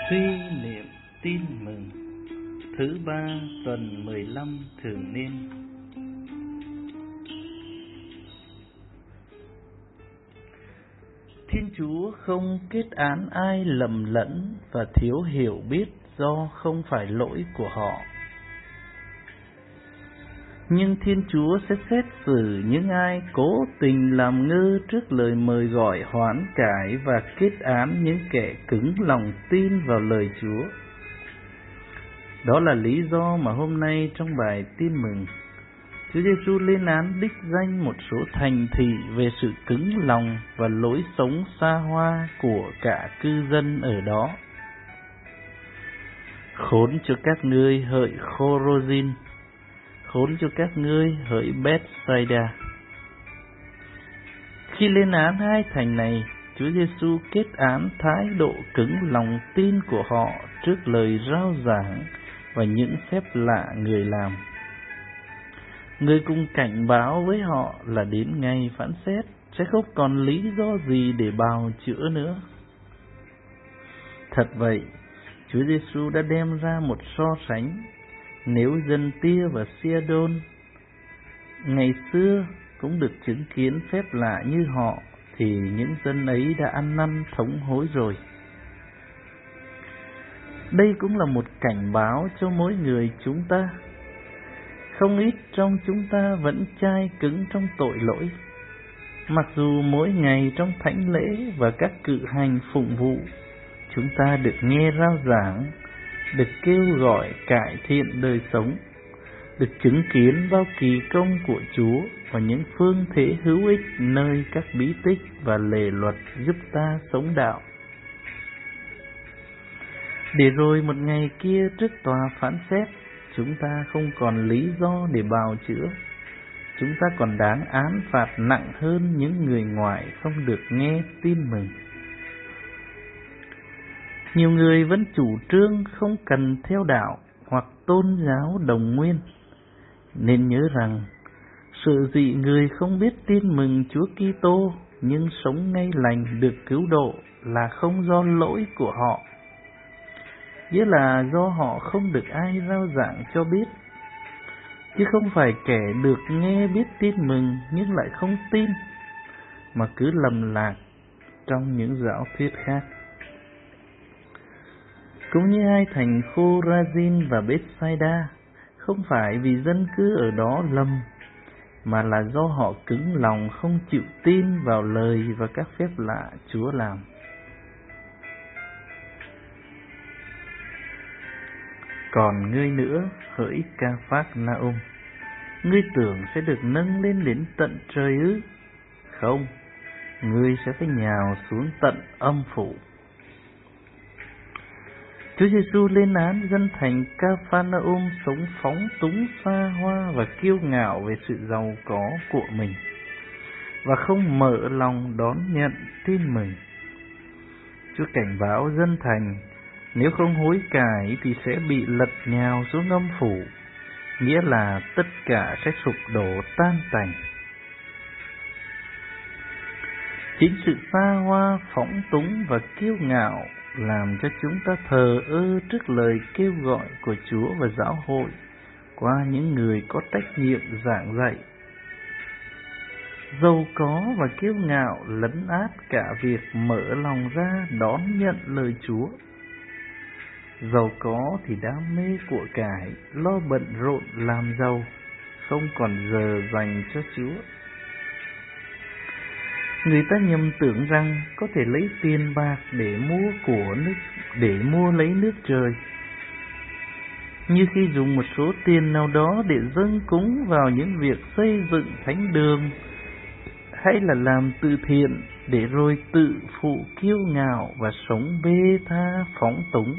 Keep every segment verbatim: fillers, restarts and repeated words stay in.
Suy niệm tin mừng thứ ba tuần mười lăm thường niên. Thiên Chúa không kết án ai lầm lẫn và thiếu hiểu biết do không phải lỗi của họ. Nhưng Thiên Chúa sẽ xét xử những ai cố tình làm ngơ trước lời mời gọi hoán cải và kết án những kẻ cứng lòng tin vào lời Chúa. Đó là lý do mà hôm nay trong bài tin mừng, Chúa Giêsu lên án đích danh một số thành thị về sự cứng lòng và lối sống xa hoa của cả cư dân ở đó. Khốn cho các ngươi hỡi Chorazin, khốn cho các ngươi hỡi Bethsaida. Khi lên án hai thành này, Chúa Giêsu kết án thái độ cứng lòng tin của họ trước lời rao giảng và những phép lạ người làm. Người cùng cảnh báo với họ là đến ngày phán xét sẽ không còn lý do gì để bào chữa nữa. Thật vậy, Chúa Giêsu đã đem ra một so sánh. Nếu dân Tia và Sidon ngày xưa cũng được chứng kiến phép lạ như họ, thì những dân ấy đã ăn năn thống hối rồi. Đây cũng là một cảnh báo cho mỗi người chúng ta. Không ít trong chúng ta vẫn chai cứng trong tội lỗi. Mặc dù mỗi ngày trong thánh lễ và các cự hành phụng vụ, chúng ta được nghe rao giảng, được kêu gọi cải thiện đời sống, được chứng kiến vào kỳ công của Chúa và những phương thế hữu ích nơi các bí tích và lề luật giúp ta sống đạo. Để rồi một ngày kia trước tòa phán xét, chúng ta không còn lý do để bào chữa. Chúng ta còn đáng án phạt nặng hơn những người ngoại không được nghe tin mừng. Nhiều người vẫn chủ trương không cần theo đạo hoặc tôn giáo đồng nguyên. Nên nhớ rằng, sự dị người không biết tin mừng Chúa Kitô nhưng sống ngay lành được cứu độ là không do lỗi của họ. Nghĩa là do họ không được ai rao giảng cho biết, chứ không phải kẻ được nghe biết tin mừng nhưng lại không tin, mà cứ lầm lạc trong những giáo thuyết khác. Cũng như hai thành Chorazin và Bethsaida, không phải vì dân cư ở đó lầm, mà là do họ cứng lòng không chịu tin vào lời và các phép lạ Chúa làm. Còn ngươi nữa, hỡi Ca-phác-na-um, ngươi tưởng sẽ được nâng lên đến tận trời ư? Không, ngươi sẽ phải nhào xuống tận âm phủ. Chúa Giêsu lên án dân thành Ca-phác-na-um sống phóng túng xa hoa và kiêu ngạo về sự giàu có của mình, và không mở lòng đón nhận tin mừng. Chúa cảnh báo dân thành, nếu không hối cải thì sẽ bị lật nhào xuống âm phủ, nghĩa là tất cả sẽ sụp đổ tan tành. Chính sự xa hoa, phóng túng và kiêu ngạo làm cho chúng ta thờ ơ trước lời kêu gọi của Chúa và giáo hội qua những người có trách nhiệm giảng dạy. Giàu có và kiêu ngạo lấn át cả việc mở lòng ra đón nhận lời Chúa. Giàu có thì đam mê của cải, lo bận rộn làm giàu, không còn giờ dành cho Chúa. Người ta nhầm tưởng rằng có thể lấy tiền bạc để mua của nước, để mua lấy nước trời. Như khi dùng một số tiền nào đó để dâng cúng vào những việc xây dựng thánh đường, hay là làm từ thiện để rồi tự phụ kiêu ngạo và sống bê tha phóng túng.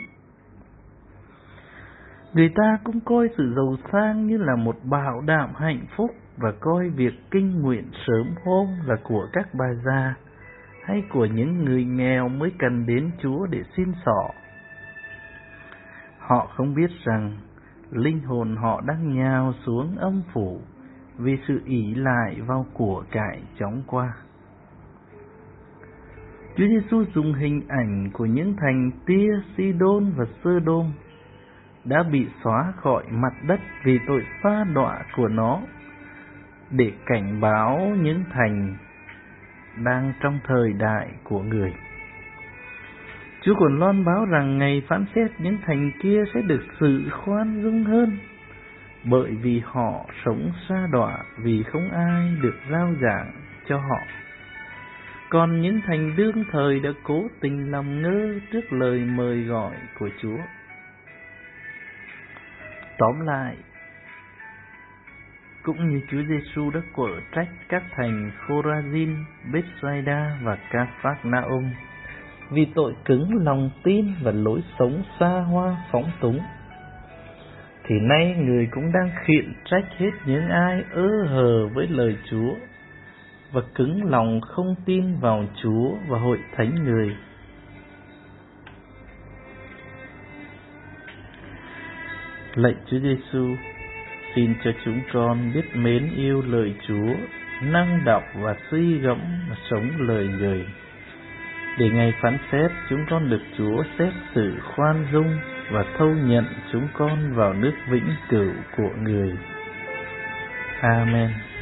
Người ta cũng coi sự giàu sang như là một bảo đảm hạnh phúc và coi việc kinh nguyện sớm hôm là của các bà già hay của những người nghèo mới cần đến Chúa để xin xỏ. Họ không biết rằng linh hồn họ đang nhào xuống âm phủ vì sự ỷ lại vào của cải chóng qua. Chúa Giêsu dùng hình ảnh của những thành Tia, Sidon và Sơ-đôm đã bị xóa khỏi mặt đất vì tội sa đọa của nó, để cảnh báo những thành đang trong thời đại của người. Chúa còn loan báo rằng ngày phán xét những thành kia sẽ được xử khoan dung hơn, bởi vì họ sống sa đọa, vì không ai được rao giảng cho họ. Còn những thành đương thời đã cố tình làm ngơ trước lời mời gọi của Chúa. Tóm lại, cũng như Chúa Giêsu đã quở trách các thành Khorazin, Bethsaida và Ca-phác-na-um vì tội cứng lòng tin và lối sống xa hoa phóng túng, thì nay người cũng đang khiển trách hết những ai ơ hờ với lời Chúa và cứng lòng không tin vào Chúa và hội thánh người. Lạy Chúa Giêsu, xin cho chúng con biết mến yêu lời Chúa, năng đọc và suy gẫm và sống lời Người, để ngày phán xét chúng con được Chúa xét xử khoan dung và thâu nhận chúng con vào nước vĩnh cửu của Người. Amen.